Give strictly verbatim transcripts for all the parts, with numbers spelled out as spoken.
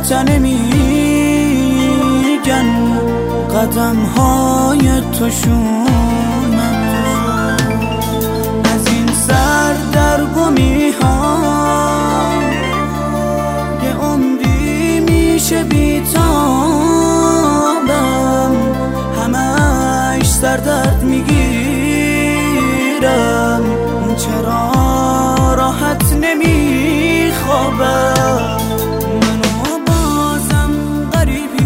تا نمیگن قدم های تو شومن از این سر در گمی ها یه عمری میشه بیتابم همش سر درد میگیرم چرا راحت نمیخوابم منو بازم غریبی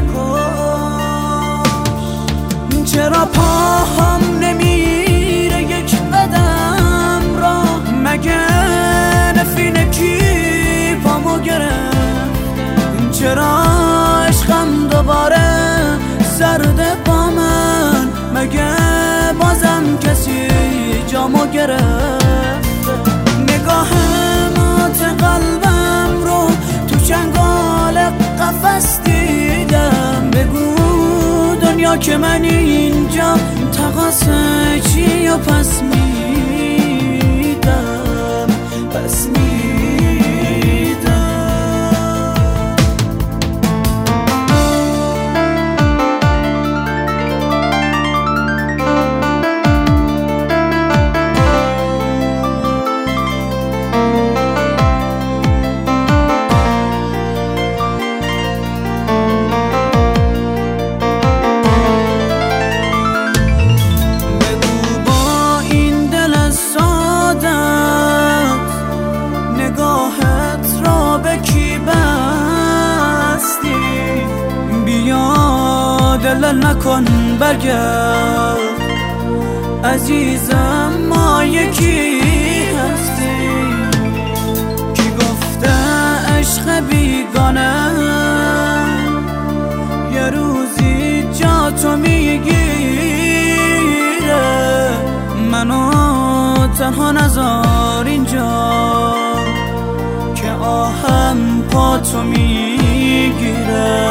کش چرا پاهم نمیره یک قدم راه مگه نفینکی پامو گرفت چرا عشقم دوباره سرده با من مگه بازم کسی جامو گرفت نگاه مات قلبم رو تو چنگال قفس دیدم بگو دنیا که من اینجا تقاصه چی و پس میدم پس میدم دل نکن برگرد عزیزم ما یکی هستی کی گفته عشق بیگانه یه روزی جا تو میگیره منو تنها نذار اینجا که آهم پا تو میگیره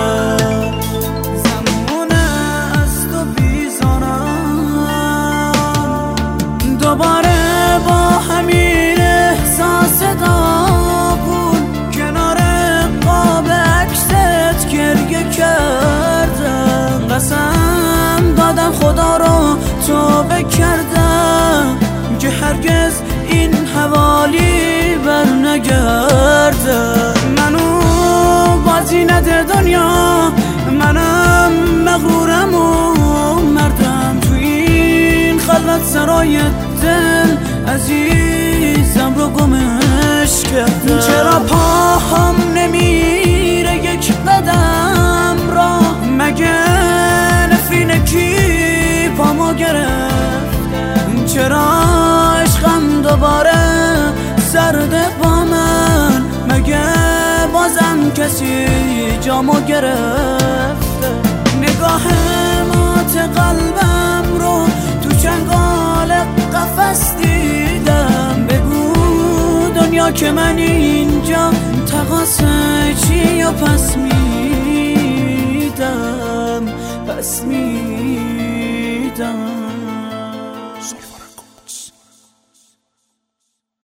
دوباره با همین احساس داغون کنار قاب عکست گریه کردم قسم دادم خدا رو توبه کردم که هرگز این حوالی بر نگرده منو بازی نده دنیا منم مغرورم و مردم تو این خلوت سرای دل عزیزم رو گمش کردم چرا پاهم نمیره یک قدم راه مگه نفینکی پامو گرفت چرا عشقم دوباره سرده با من مگه بازم کسی جامو گرفت نگاه مات قلبم رو تو چنگال قفس دیدم بگو دنیا که من اینجا تقاصه چی و پس میدم پس میدم